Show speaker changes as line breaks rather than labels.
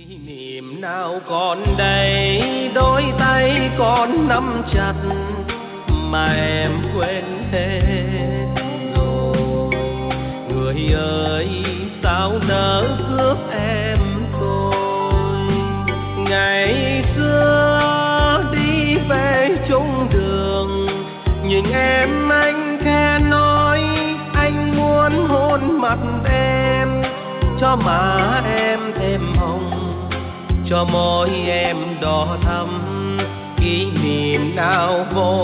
Kỷ niệm nào còn đây, đôi tay con nắm chặt mà em quên hết rồi. Người ơi sao nỡ cướp em tôi, ngày xưa đi về chung đường nhìn em anh khẽ nói anh muốn hôn mặt em, cho má em thêm hồng, cho môi em đỏ thắm. Kỷ niệm nào vô